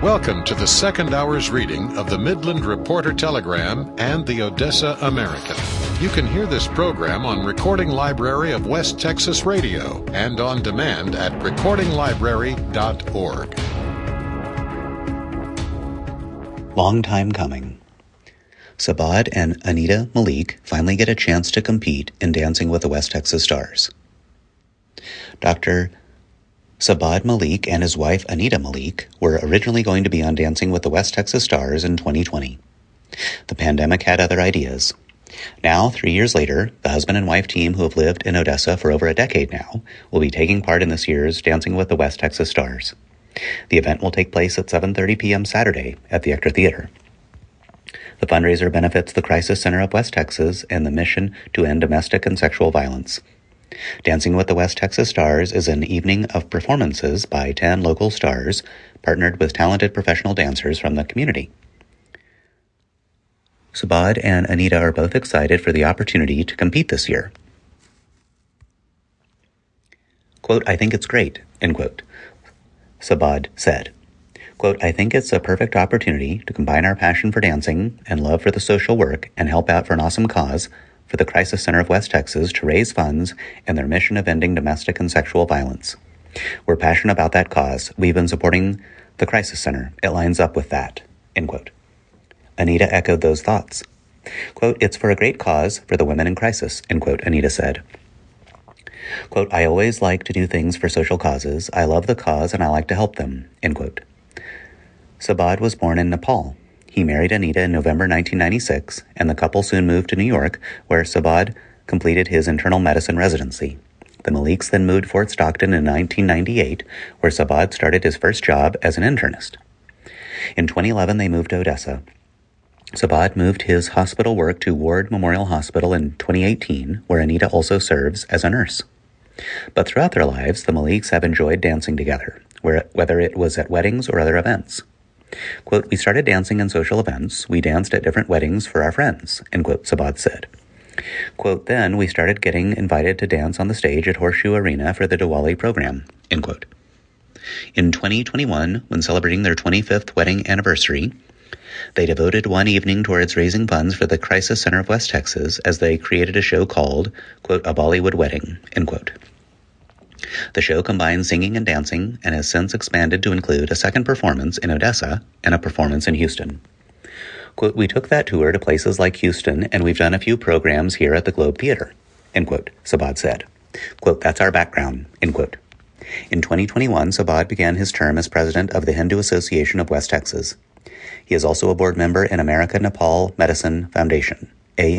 Welcome to the second hour's reading of the Midland Reporter Telegram and the Odessa American. You can hear this program on Recording Library of West Texas Radio and on demand at recordinglibrary.org. Long time coming. Sabad and Anita Malik finally get a chance to compete in Dancing with the West Texas Stars. Dr. Sabad Malik and his wife Anita Malik were originally going to be on Dancing with the West Texas Stars in 2020. The pandemic had other ideas. Now, 3 years later, the husband and wife team who have lived in Odessa for over a decade now will be taking part in this year's Dancing with the West Texas Stars. The event will take place at 7:30 p.m. Saturday at the Ector Theater. The fundraiser benefits the Crisis Center of West Texas and the mission to end domestic and sexual violence. Dancing with the West Texas Stars is an evening of performances by 10 local stars, partnered with talented professional dancers from the community. Sabad and Anita are both excited for the opportunity to compete this year. Quote, "I think it's great," end quote, Sabad said. Quote, "I think it's a perfect opportunity to combine our passion for dancing and love for the social work and help out for an awesome cause for the Crisis Center of West Texas to raise funds in their mission of ending domestic and sexual violence. We're passionate about that cause. We've been supporting the Crisis Center. It lines up with that," end quote. Anita echoed those thoughts. Quote, "It's for a great cause for the women in crisis," end quote, Anita said. Quote, "I always like to do things for social causes. I love the cause and I like to help them," end quote. Sabad was born in Nepal. He married Anita in November 1996, and the couple soon moved to New York, where Sabad completed his internal medicine residency. The Maliks then moved to Fort Stockton in 1998, where Sabad started his first job as an internist. In 2011, they moved to Odessa. Sabad moved his hospital work to Ward Memorial Hospital in 2018, where Anita also serves as a nurse. But throughout their lives, the Maliks have enjoyed dancing together, whether it was at weddings or other events. Quote, "We started dancing in social events. We danced at different weddings for our friends," end quote, Sabad said. Quote, "Then we started getting invited to dance on the stage at Horseshoe Arena for the Diwali program," end quote. In 2021, when celebrating their 25th wedding anniversary, they devoted one evening towards raising funds for the Crisis Center of West Texas as they created a show called, quote, "A Bollywood Wedding," end quote. The show combines singing and dancing and has since expanded to include a second performance in Odessa and a performance in Houston. Quote, "We took that tour to places like Houston, and we've done a few programs here at the Globe Theater," end quote, Sabad said. Quote, "That's our background," end quote. In 2021, Sabad began his term as president of the Hindu Association of West Texas. He is also a board member in American Nepal Medicine Foundation,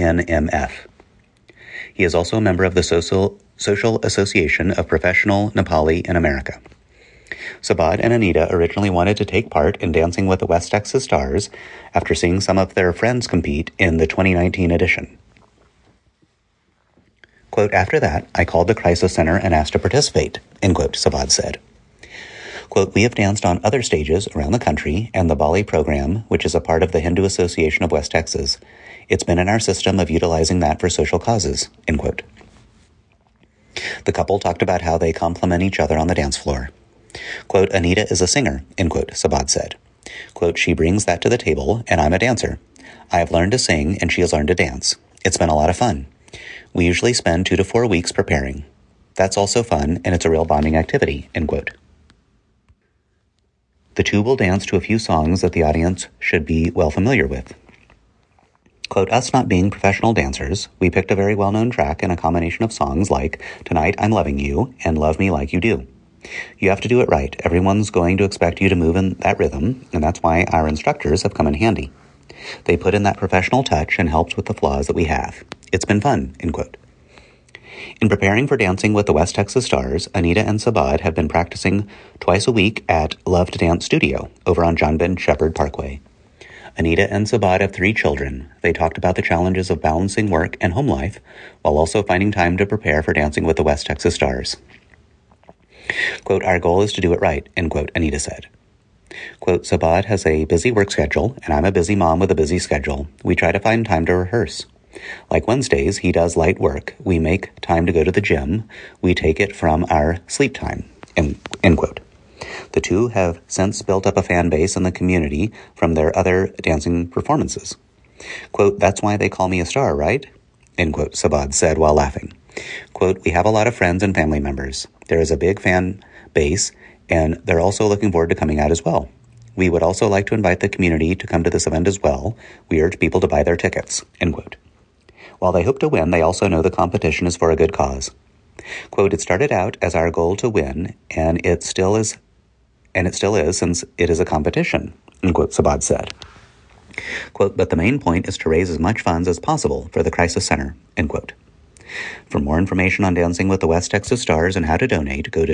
ANMF. He is also a member of the Social Association of Professional Nepali in America. Sabad and Anita originally wanted to take part in Dancing with the West Texas Stars after seeing some of their friends compete in the 2019 edition. Quote, "After that, I called the Crisis Center and asked to participate," end quote, Sabad said. Quote, "We have danced on other stages around the country and the Bali program, which is a part of the Hindu Association of West Texas. It's been in our system of utilizing that for social causes," end quote. The couple talked about how they complement each other on the dance floor. Quote, "Anita is a singer," end quote, Sabad said. Quote, "She brings that to the table, and I'm a dancer. I have learned to sing, and she has learned to dance. It's been a lot of fun. We usually spend 2 to 4 weeks preparing. That's also fun, and it's a real bonding activity," end quote. The two will dance to a few songs that the audience should be well familiar with. Quote, "Us not being professional dancers, we picked a very well-known track and a combination of songs like Tonight I'm Loving You and Love Me Like You Do. You have to do it right. Everyone's going to expect you to move in that rhythm, and that's why our instructors have come in handy. They put in that professional touch and helped with the flaws that we have. It's been fun," end quote. In preparing for Dancing with the West Texas Stars, Anita and Sabad have been practicing twice a week at Love to Dance Studio over on John Ben Shepherd Parkway. Anita and Sabad have 3 children. They talked about the challenges of balancing work and home life while also finding time to prepare for Dancing with the West Texas Stars. Quote, "Our goal is to do it right," end quote, Anita said. Quote, "Sabad has a busy work schedule, and I'm a busy mom with a busy schedule. We try to find time to rehearse. Like Wednesdays, he does light work. We make time to go to the gym. We take it from our sleep time," end quote. The two have since built up a fan base in the community from their other dancing performances. Quote, "That's why they call me a star, right?" End quote, Sabad said while laughing. Quote, "We have a lot of friends and family members. There is a big fan base, and they're also looking forward to coming out as well. We would also like to invite the community to come to this event as well. We urge people to buy their tickets." End quote. While they hope to win, they also know the competition is for a good cause. Quote, "It started out as our goal to win, and it still is since it is a competition," end quote, Sabad said. Quote, "But the main point is to raise as much funds as possible for the Crisis Center," end quote. For more information on Dancing with the West Texas Stars and how to donate, go to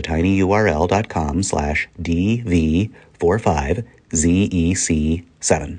tinyurl.com/DV45ZEC7.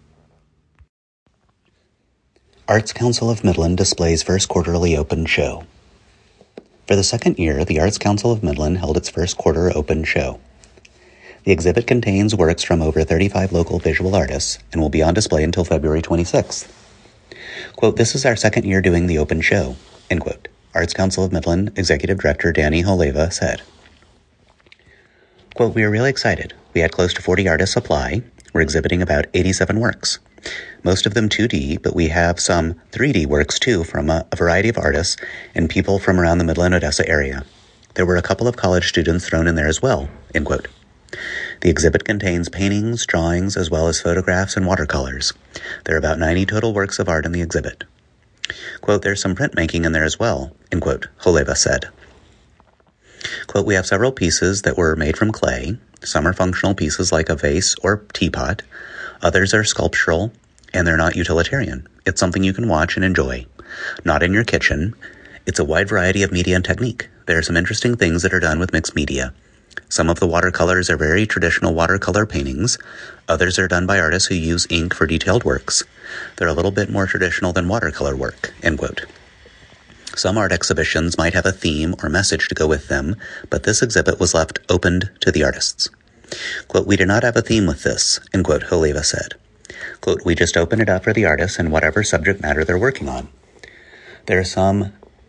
Arts Council of Midland displays first quarterly open show. For the second year, the Arts Council of Midland held its first quarter open show. The exhibit contains works from over 35 local visual artists and will be on display until February 26th. Quote, "This is our second year doing the open show," end quote, Arts Council of Midland Executive Director Danny Holeva said. Quote, "We are really excited. We had close to 40 artists apply. We're exhibiting about 87 works. Most of them 2D, but we have some 3D works too from a variety of artists and people from around the Midland-Odessa area. There were a couple of college students thrown in there as well," end quote. The exhibit contains paintings, drawings, as well as photographs and watercolors. There are about 90 total works of art in the exhibit. Quote, "There's some printmaking in there as well," end quote, Holeva said. Quote, "We have several pieces that were made from clay. Some are functional pieces like a vase or teapot. Others are sculptural, and they're not utilitarian. It's something you can watch and enjoy. Not in your kitchen. It's a wide variety of media and technique. There are some interesting things that are done with mixed media. Some of the watercolors are very traditional watercolor paintings. Others are done by artists who use ink for detailed works. They're a little bit more traditional than watercolor work," end quote. Some art exhibitions might have a theme or message to go with them, but this exhibit was left opened to the artists. Quote, "We do not have a theme with this," end quote, Holeva said. Quote, "We just open it up for the artists and whatever subject matter they're working on. There are some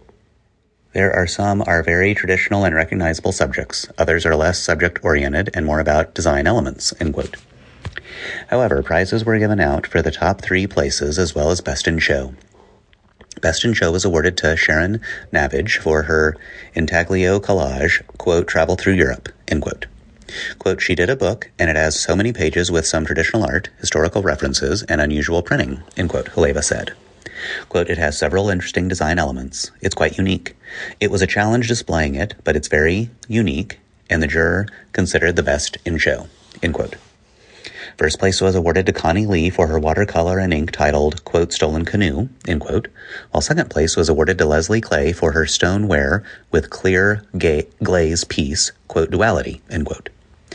are very traditional and recognizable subjects. Others are less subject-oriented and more about design elements," end quote. However, prizes were given out for the top 3 places as well as Best in Show. Best in Show was awarded to Sharon Navage for her intaglio collage, quote, "Travel Through Europe," end quote. Quote, "She did a book, and it has so many pages with some traditional art, historical references, and unusual printing," end quote, Holeva said. Quote, "It has several interesting design elements. It's quite unique. It was a challenge displaying it, but it's very unique, and the juror considered the best in show," end quote. First place was awarded to Connie Lee for her watercolor and ink titled, quote, "Stolen Canoe," end quote, while second place was awarded to Leslie Clay for her stoneware with clear glaze piece, quote, "Duality," end quote.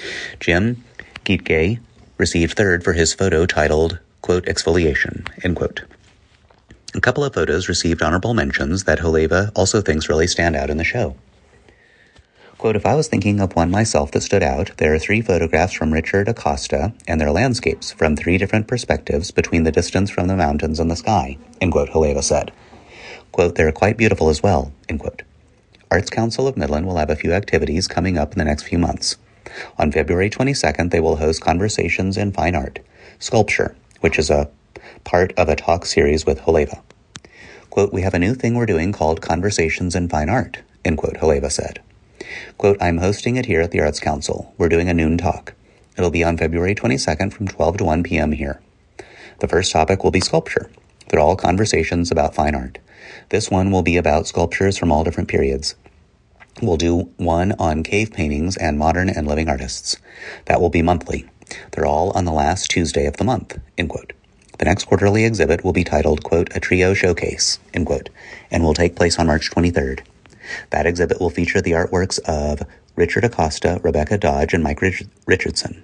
Jim Gietke received third for his photo titled, quote, "Exfoliation," end quote. A couple of photos received honorable mentions that Holeva also thinks really stand out in the show. Quote, "If I was thinking of one myself that stood out, there are 3 photographs from Richard Acosta and their landscapes from 3 different perspectives between the distance from the mountains and the sky," end quote, Holeva said. Quote, "They're quite beautiful as well," end quote. Arts Council of Midland will have a few activities coming up in the next few months. On February 22nd, they will host Conversations in Fine Art, Sculpture, which is a part of a talk series with Holeva. Quote, "We have a new thing we're doing called Conversations in Fine Art," end quote, Holeva said. Quote, "I'm hosting it here at the Arts Council. We're doing a noon talk. It'll be on February 22nd from 12 to 1 p.m. here. The first topic will be sculpture. They're all conversations about fine art. This one will be about sculptures from all different periods. We'll do one on cave paintings and modern and living artists. That will be monthly. They're all on the last Tuesday of the month," end quote. The next quarterly exhibit will be titled, quote, "A Trio Showcase," end quote, and will take place on March 23rd. That exhibit will feature the artworks of Richard Acosta, Rebecca Dodge, and Mike Richardson.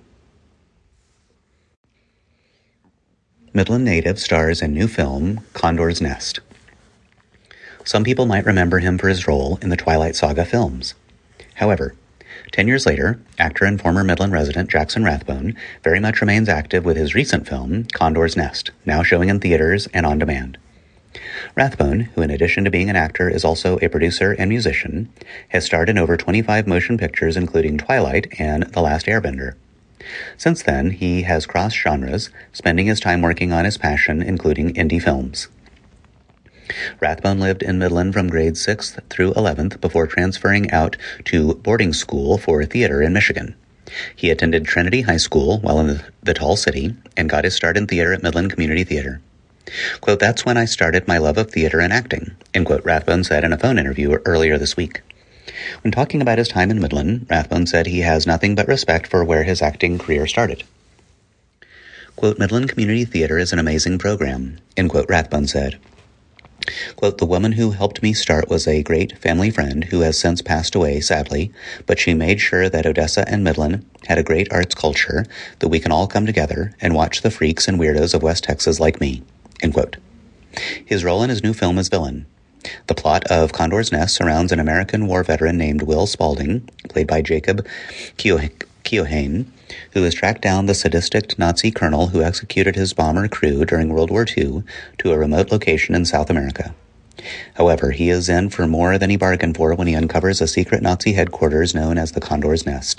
Midland native stars in new film, Condor's Nest. Some people might remember him for his role in the Twilight Saga films. However, 10 years later, actor and former Midland resident Jackson Rathbone very much remains active with his recent film, Condor's Nest, now showing in theaters and on demand. Rathbone, who in addition to being an actor is also a producer and musician, has starred in over 25 motion pictures including Twilight and The Last Airbender. Since then, he has crossed genres, spending his time working on his passion, including indie films. Rathbone lived in Midland from grades 6th through 11th before transferring out to boarding school for theater in Michigan. He attended Trinity High School while in the Tall City and got his start in theater at Midland Community Theater. Quote, "That's when I started my love of theater and acting," end quote, Rathbone said in a phone interview earlier this week. When talking about his time in Midland, Rathbone said he has nothing but respect for where his acting career started. Quote, "Midland Community Theater is an amazing program," end quote, Rathbone said. Quote, "The woman who helped me start was a great family friend who has since passed away, sadly, but she made sure that Odessa and Midland had a great arts culture, that we can all come together and watch the freaks and weirdos of West Texas like me," end quote. His role in his new film is villain. The plot of Condor's Nest surrounds an American war veteran named Will Spaulding, played by Jacob Keohane, who has tracked down the sadistic Nazi colonel who executed his bomber crew during World War II to a remote location in South America. However, he is in for more than he bargained for when he uncovers a secret Nazi headquarters known as the Condor's Nest.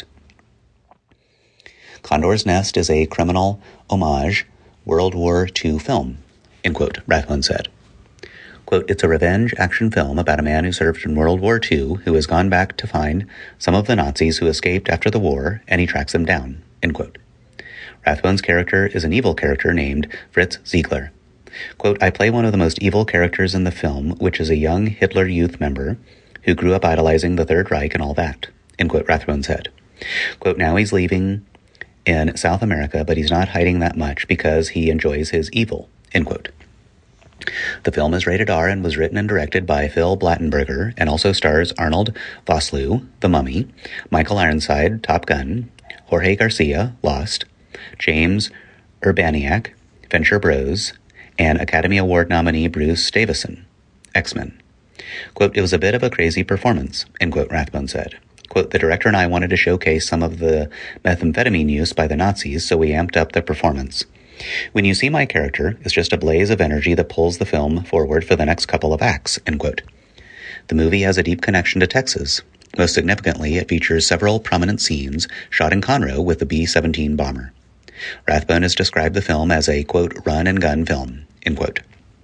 Condor's Nest is a criminal homage World War II film, end quote, Rathbone said. Quote, "It's a revenge action film about a man who served in World War II who has gone back to find some of the Nazis who escaped after the war, and he tracks them down," end quote. Rathbone's character is an evil character named Fritz Ziegler. Quote, "I play one of the most evil characters in the film, which is a young Hitler Youth member who grew up idolizing the Third Reich and all that," end quote, Rathbone said. Quote, "Now he's living in South America, but he's not hiding that much because he enjoys his evil," end quote. The film is rated R and was written and directed by Phil Blattenberger and also stars Arnold Vosloo, The Mummy, Michael Ironside, Top Gun, Jorge Garcia, Lost, James Urbaniak, Venture Bros, and Academy Award nominee Bruce Davison, X-Men. Quote, "It was a bit of a crazy performance," end quote, Rathbone said. Quote, "The director and I wanted to showcase some of the methamphetamine use by the Nazis, so we amped up the performance. When you see my character, it's just a blaze of energy that pulls the film forward for the next couple of acts," end quote. The movie has a deep connection to Texas. Most significantly, it features several prominent scenes shot in Conroe with the B-17 bomber. Rathbone has described the film as a, quote, "run-and-gun film," end quote.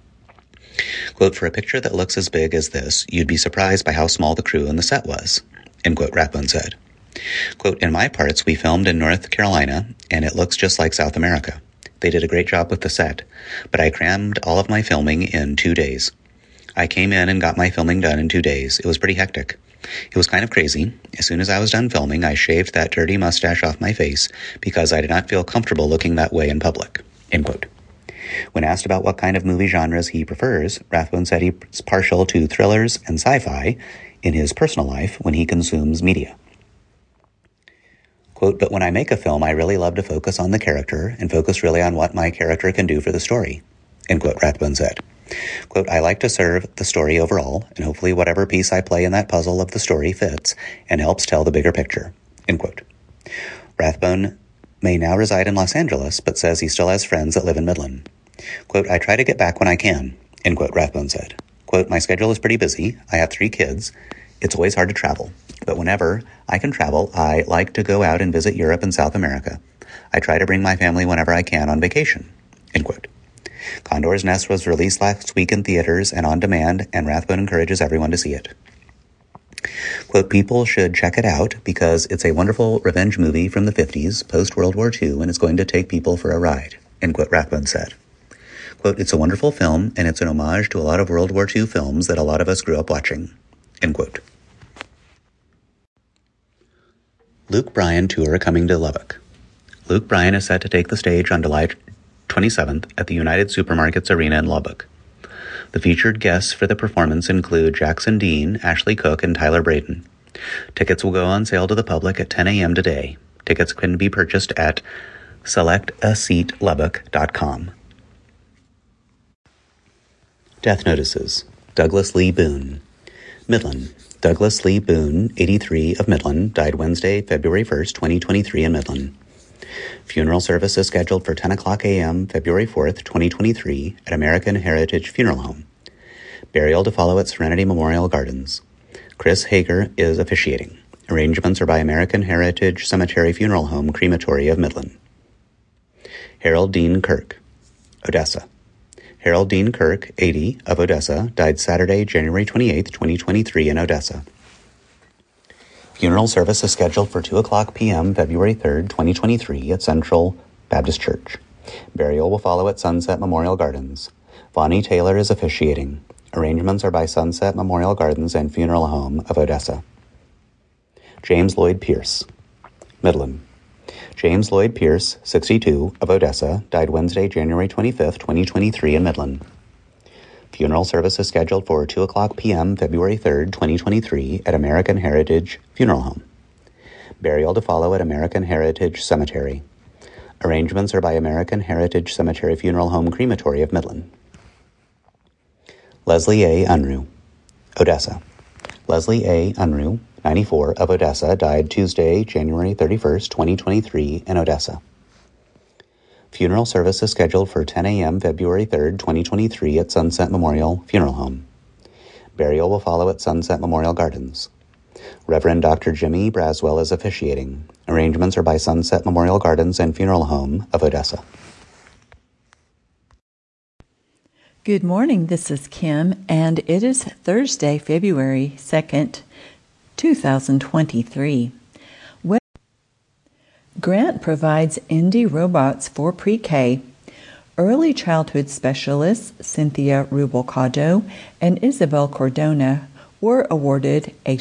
Quote, "For a picture that looks as big as this, you'd be surprised by how small the crew and the set was," end quote, Rathbone said. Quote, "In my parts, we filmed in North Carolina, and it looks just like South America. They did a great job with the set, but I crammed all of my filming in 2 days. I came in and got my filming done in 2 days. It was pretty hectic. It was kind of crazy. As soon as I was done filming, I shaved that dirty mustache off my face because I did not feel comfortable looking that way in public," end quote. When asked about what kind of movie genres he prefers, Rathbone said he's partial to thrillers and sci-fi in his personal life when he consumes media. Quote, "But when I make a film, I really love to focus on the character and focus really on what my character can do for the story," end quote, Rathbone said. Quote, "I like to serve the story overall, and hopefully whatever piece I play in that puzzle of the story fits and helps tell the bigger picture," end quote. Rathbone may now reside in Los Angeles, but says he still has friends that live in Midland. Quote, "I try to get back when I can," end quote, Rathbone said. Quote, "My schedule is pretty busy. I have 3 kids. It's always hard to travel. But whenever I can travel, I like to go out and visit Europe and South America. I try to bring my family whenever I can on vacation," end quote. Condor's Nest was released last week in theaters and on demand, and Rathbone encourages everyone to see it. Quote, "People should check it out because it's a wonderful revenge movie from the 50s, post-World War II, and it's going to take people for a ride," end quote, Rathbone said. Quote, "It's a wonderful film, and it's an homage to a lot of World War II films that a lot of us grew up watching," end quote. Luke Bryan tour coming to Lubbock. Luke Bryan is set to take the stage on July 27th at the United Supermarkets Arena in Lubbock. The featured guests for the performance include Jackson Dean, Ashley Cook, and Tyler Braden. Tickets will go on sale to the public at 10 a.m. today. Tickets can be purchased at selectaseatlubbock.com. Death notices. Douglas Lee Boone. Midland. Douglas Lee Boone, 83, of Midland, died Wednesday, February 1st, 2023 in Midland. Funeral service is scheduled for 10 o'clock a.m. February 4th, 2023 at American Heritage Funeral Home, Burial to follow at Serenity Memorial Gardens. Chris Hager is officiating. Arrangements are by American Heritage Cemetery Funeral Home Crematory of Midland. Harold Dean Kirk, Odessa. Harold Dean Kirk, 80, of Odessa, died Saturday, January 28, 2023 in Odessa. Funeral service is scheduled for 2:00 p.m. February 3, 2023 at Central Baptist Church. Burial will follow at Sunset Memorial Gardens. Vonnie Taylor is officiating. Arrangements are by Sunset Memorial Gardens and Funeral Home of Odessa. James Lloyd Pierce, Midland. James Lloyd Pierce, 62, of Odessa, died Wednesday, January 25, 2023 in Midland. Funeral service is scheduled for 2:00 p.m. February 3, 2023 at American Heritage Funeral Home. Burial to follow at American Heritage Cemetery. Arrangements are by American Heritage Cemetery Funeral Home Crematory of Midland. Leslie A. Unruh, Odessa. Leslie A. Unruh, 94, of Odessa, died Tuesday, January 31, 2023 in Odessa. Funeral service is scheduled for 10 a.m. February 3, 2023 at Sunset Memorial Funeral Home. Burial will follow at Sunset Memorial Gardens. Reverend Dr. Jimmy Braswell is officiating. Arrangements are by Sunset Memorial Gardens and Funeral Home of Odessa. Good morning, this is Kim, and it is Thursday, February 2nd, 2023. Grant provides Indie Robots for pre-K. Early childhood specialists Cynthia Rubalcado and Isabel Cordona were awarded a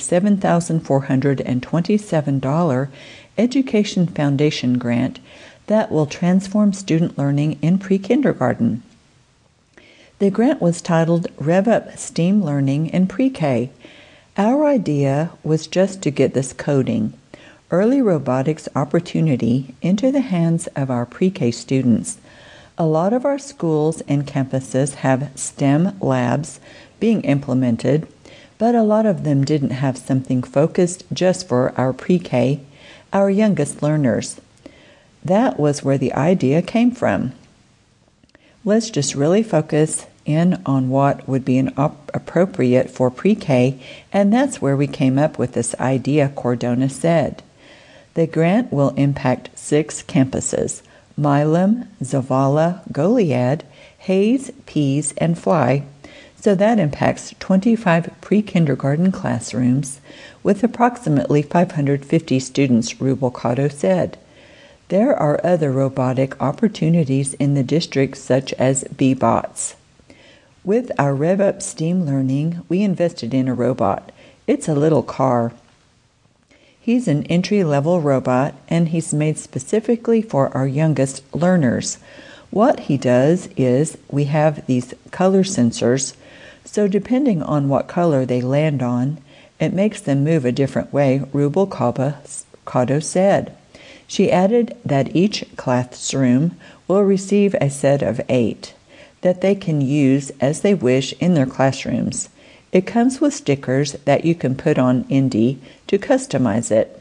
$7,427 Education Foundation grant that will transform student learning in pre-kindergarten. The grant was titled Rev Up STEAM Learning in Pre-K. Our idea was just to get this coding, early robotics opportunity, into the hands of our pre-K students. A lot of our schools and campuses have STEM labs being implemented, but a lot of them didn't have something focused just for our pre-K, our youngest learners. That was where the idea came from. Let's just really focus in on what would be appropriate for pre-K, and that's where we came up with this idea, Cordona said. The grant will impact 6 campuses: Milam, Zavala, Goliad, Hayes, Pease, and Fly. So that impacts 25 pre-kindergarten classrooms with approximately 550 students, Rubalcado said. There are other robotic opportunities in the district, such as B-Bots. With our Rev Up STEAM Learning, we invested in a robot. It's a little car. He's an entry-level robot, and he's made specifically for our youngest learners. What he does is we have these color sensors, so depending on what color they land on, it makes them move a different way, Rubalcado said. She added that each classroom will receive a set of 8 that they can use as they wish in their classrooms. It comes with stickers that you can put on Indie to customize it.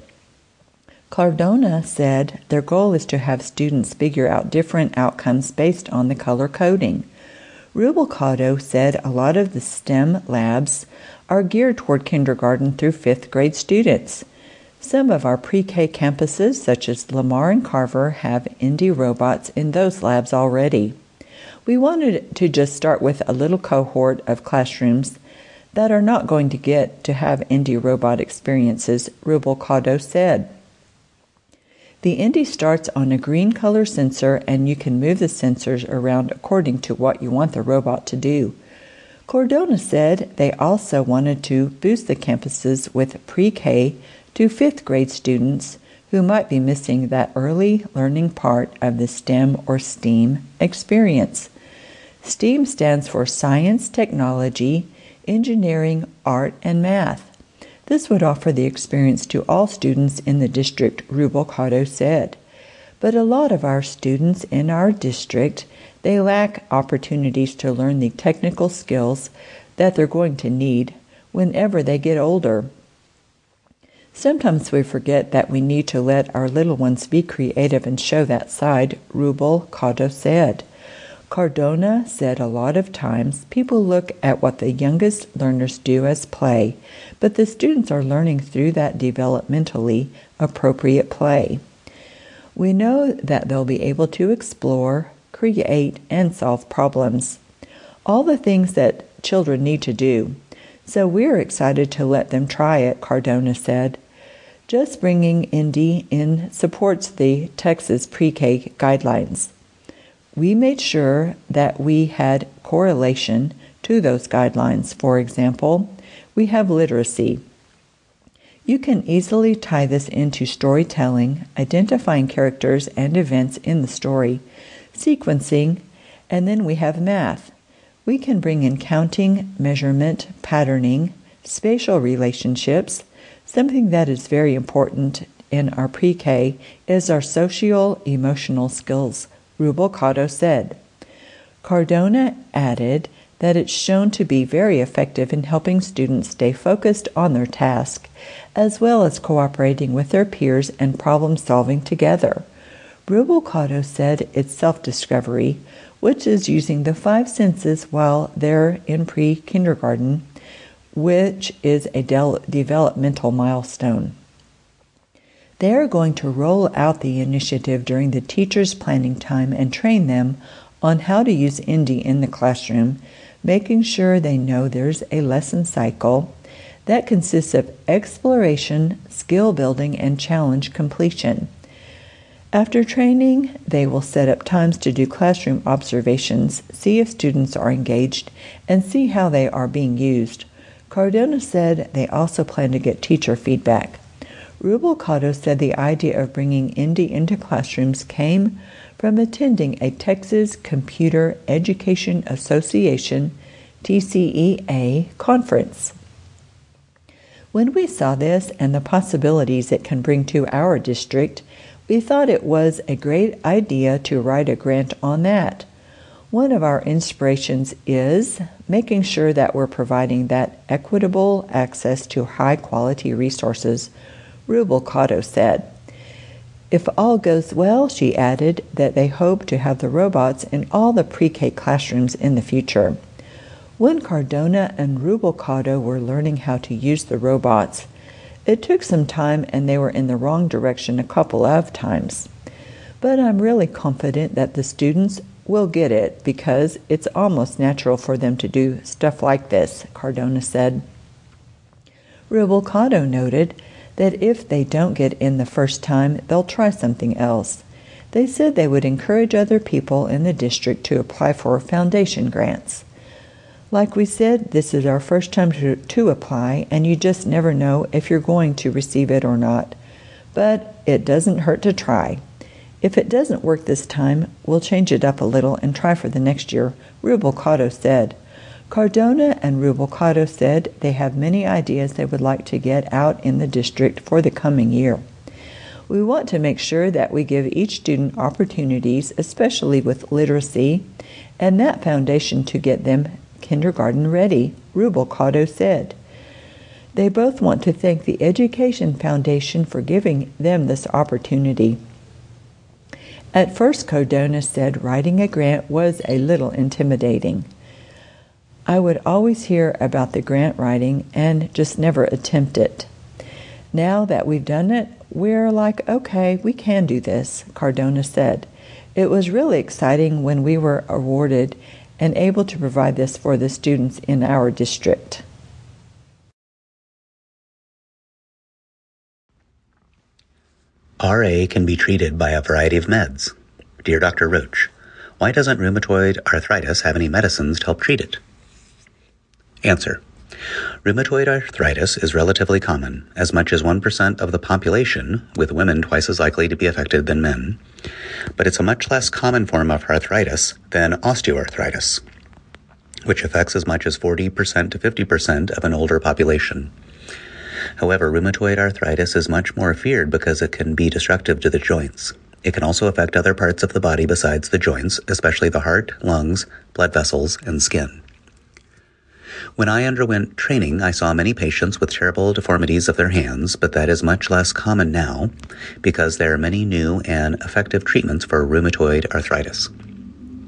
Cardona said their goal is to have students figure out different outcomes based on the color coding. Rubalcado said a lot of the STEM labs are geared toward kindergarten through 5th grade students. Some of our pre-K campuses, such as Lamar and Carver, have Indie robots in those labs already. We wanted to just start with a little cohort of classrooms that are not going to get to have Indie robot experiences, Rubalcado said. The Indie starts on a green color sensor, and you can move the sensors around according to what you want the robot to do. Cordona said they also wanted to boost the campuses with pre-K to 5th grade students who might be missing that early learning part of the STEM or STEAM experience. STEAM stands for Science, Technology, Engineering, Art, and Math. This would offer the experience to all students in the district, Rubalcado said. But a lot of our students in our district, they lack opportunities to learn the technical skills that they're going to need whenever they get older. Sometimes we forget that we need to let our little ones be creative and show that side, Rubalcado said. Cardona said a lot of times people look at what the youngest learners do as play, but the students are learning through that developmentally appropriate play. We know that they'll be able to explore, create, and solve problems. All the things that children need to do. So we're excited to let them try it, Cardona said. Just bringing Indy in supports the Texas Pre-K guidelines. We made sure that we had correlation to those guidelines. For example, we have literacy. You can easily tie this into storytelling, identifying characters and events in the story, sequencing, and then we have math. We can bring in counting, measurement, patterning, spatial relationships. Something that is very important in our pre-K is our socio-emotional skills, Rubalcaba said. Cardona added that it's shown to be very effective in helping students stay focused on their task, as well as cooperating with their peers and problem-solving together. Rubalcaba said it's self-discovery, which is using the 5 senses while they're in pre-kindergarten, which is a developmental milestone. They are going to roll out the initiative during the teacher's planning time and train them on how to use Indy in the classroom, making sure they know there's a lesson cycle that consists of exploration, skill building, and challenge completion. After training, they will set up times to do classroom observations, see if students are engaged, and see how they are being used. Cardona said they also plan to get teacher feedback. Rubalcaba said the idea of bringing Indy into classrooms came from attending a Texas Computer Education Association, TCEA, conference. When we saw this and the possibilities it can bring to our district, we thought it was a great idea to write a grant on that. One of our inspirations is making sure that we're providing that equitable access to high-quality resources, Rubalcaba said. If all goes well, she added that they hope to have the robots in all the pre-K classrooms in the future. When Cardona and Rubalcaba were learning how to use the robots, it took some time and they were in the wrong direction a couple of times. But I'm really confident that the students will get it because it's almost natural for them to do stuff like this, Cardona said. Rubalcaba noted that if they don't get in the first time, they'll try something else. They said they would encourage other people in the district to apply for foundation grants. Like we said, this is our first time to apply, and you just never know if you're going to receive it or not. But it doesn't hurt to try. If it doesn't work this time, we'll change it up a little and try for the next year, Rubalcaba said. Cardona and Rubalcaba said they have many ideas they would like to get out in the district for the coming year. We want to make sure that we give each student opportunities, especially with literacy, and that foundation to get them kindergarten ready, Rubalcaba said. They both want to thank the Education Foundation for giving them this opportunity. At first, Cardona said writing a grant was a little intimidating. I would always hear about the grant writing and just never attempt it. Now that we've done it, we're like, okay, we can do this, Cardona said. It was really exciting when we were awarded and able to provide this for the students in our district. RA can be treated by a variety of meds. Dear Dr. Roach, why doesn't rheumatoid arthritis have any medicines to help treat it? Answer. Rheumatoid arthritis is relatively common, as much as 1% of the population, with women twice as likely to be affected than men, but it's a much less common form of arthritis than osteoarthritis, which affects as much as 40% to 50% of an older population. However, rheumatoid arthritis is much more feared because it can be destructive to the joints. It can also affect other parts of the body besides the joints, especially the heart, lungs, blood vessels, and skin. When I underwent training, I saw many patients with terrible deformities of their hands, but that is much less common now because there are many new and effective treatments for rheumatoid arthritis.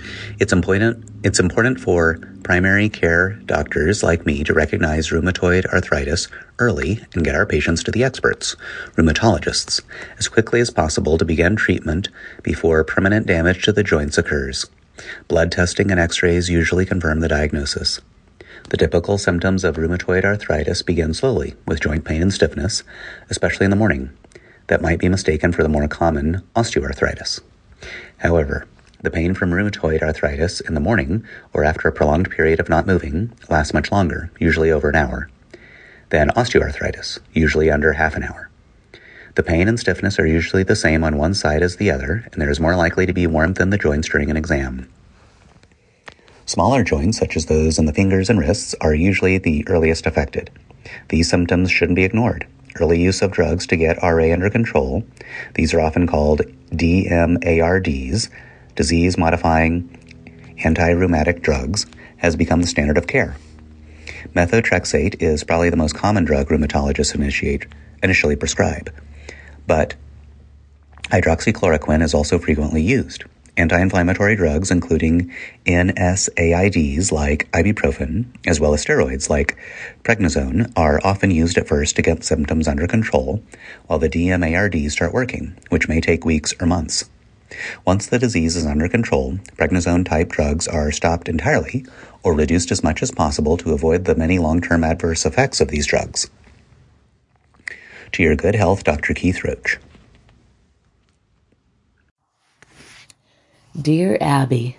It's important for primary care doctors like me to recognize rheumatoid arthritis early and get our patients to the experts, rheumatologists, as quickly as possible to begin treatment before permanent damage to the joints occurs. Blood testing and x-rays usually confirm the diagnosis. The typical symptoms of rheumatoid arthritis begin slowly with joint pain and stiffness, especially in the morning, that might be mistaken for the more common osteoarthritis. However, the pain from rheumatoid arthritis in the morning or after a prolonged period of not moving lasts much longer, usually over an hour, than osteoarthritis, usually under half an hour. The pain and stiffness are usually the same on one side as the other, and there is more likely to be warmth in the joints during an exam. Smaller joints, such as those in the fingers and wrists, are usually the earliest affected. These symptoms shouldn't be ignored. Early use of drugs to get RA under control, these are often called DMARDs, disease-modifying anti-rheumatic drugs, has become the standard of care. Methotrexate is probably the most common drug rheumatologists initially prescribe, but hydroxychloroquine is also frequently used. Anti-inflammatory drugs, including NSAIDs like ibuprofen, as well as steroids like prednisone, are often used at first to get symptoms under control, while the DMARDs start working, which may take weeks or months. Once the disease is under control, prednisone-type drugs are stopped entirely or reduced as much as possible to avoid the many long-term adverse effects of these drugs. To your good health, Dr. Keith Roach. Dear Abby,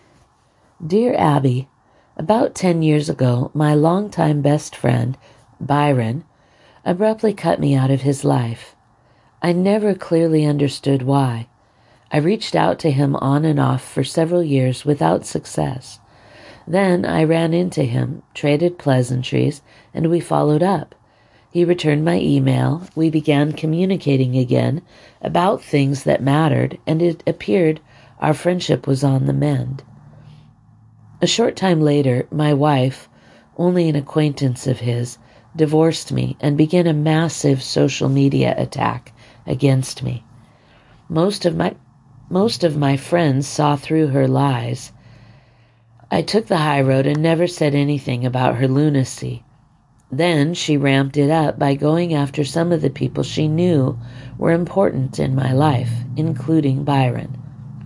about 10 years ago, my longtime best friend, Byron, abruptly cut me out of his life. I never clearly understood why. I reached out to him on and off for several years without success. Then I ran into him, traded pleasantries, and we followed up. He returned my email, we began communicating again about things that mattered, and it appeared our friendship was on the mend. A short time later, my wife, only an acquaintance of his, divorced me and began a massive social media attack against me. Most of my friends saw through her lies. I took the high road and never said anything about her lunacy. Then she ramped it up by going after some of the people she knew were important in my life, including Byron.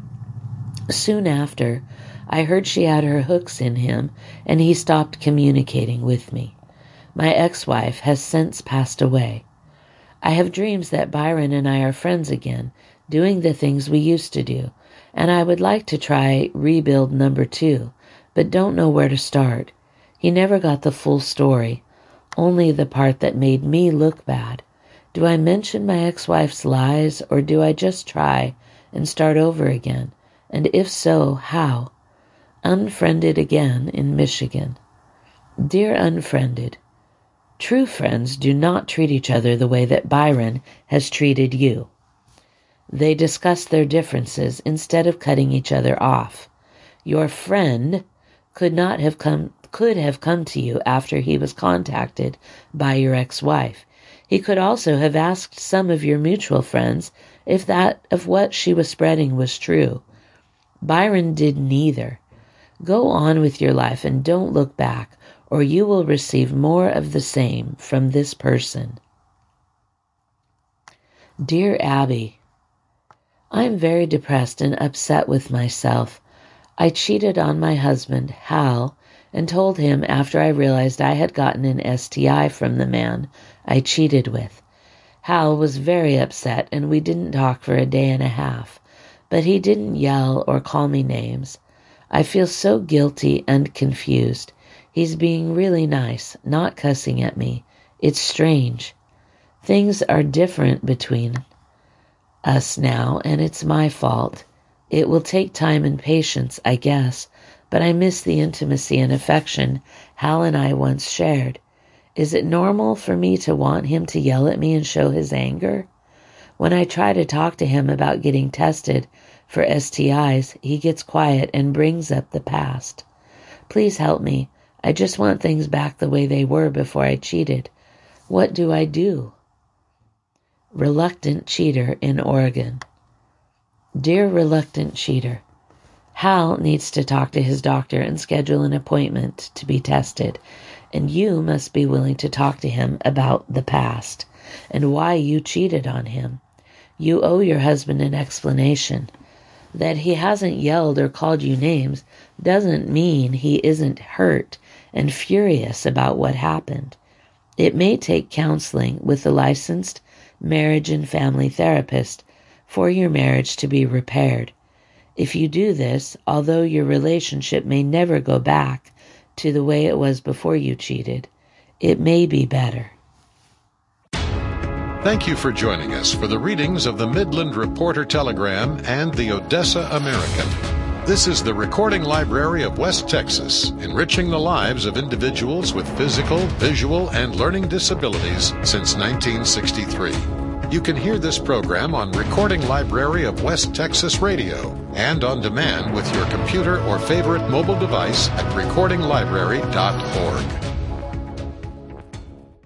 Soon after, I heard she had her hooks in him, and he stopped communicating with me. My ex-wife has since passed away. I have dreams that Byron and I are friends again, doing the things we used to do, and I would like to try rebuild number 2, but don't know where to start. He never got the full story, only the part that made me look bad. Do I mention my ex-wife's lies, or do I just try and start over again? And if so, how? Unfriended again in Michigan. Dear Unfriended, true friends do not treat each other the way that Byron has treated you. They discuss their differences instead of cutting each other off. Your friend could have come to you after he was contacted by your ex-wife. He could also have asked some of your mutual friends if that of what she was spreading was true. Byron did neither. Go on with your life and don't look back, or you will receive more of the same from this person. Dear Abby, I am very depressed and upset with myself. I cheated on my husband, Hal, and told him after I realized I had gotten an STI from the man I cheated with. Hal was very upset, and we didn't talk for a day and a half. But he didn't yell or call me names. I feel so guilty and confused. He's being really nice, not cussing at me. It's strange. Things are different between us now, and it's my fault. It will take time and patience, I guess, but I miss the intimacy and affection Hal and I once shared. Is it normal for me to want him to yell at me and show his anger? When I try to talk to him about getting tested for STIs, he gets quiet and brings up the past. Please help me. I just want things back the way they were before I cheated. What do I do? Reluctant Cheater in Oregon. Dear Reluctant Cheater, Hal needs to talk to his doctor and schedule an appointment to be tested, and you must be willing to talk to him about the past and why you cheated on him. You owe your husband an explanation. That he hasn't yelled or called you names doesn't mean he isn't hurt and furious about what happened. It may take counseling with a licensed marriage and family therapist for your marriage to be repaired. If you do this, although your relationship may never go back to the way it was before you cheated, it may be better. Thank you for joining us for the readings of the Midland Reporter Telegram and the Odessa American. This is the Recording Library of West Texas, enriching the lives of individuals with physical, visual, and learning disabilities since 1963. You can hear this program on Recording Library of West Texas Radio and on demand with your computer or favorite mobile device at recordinglibrary.org.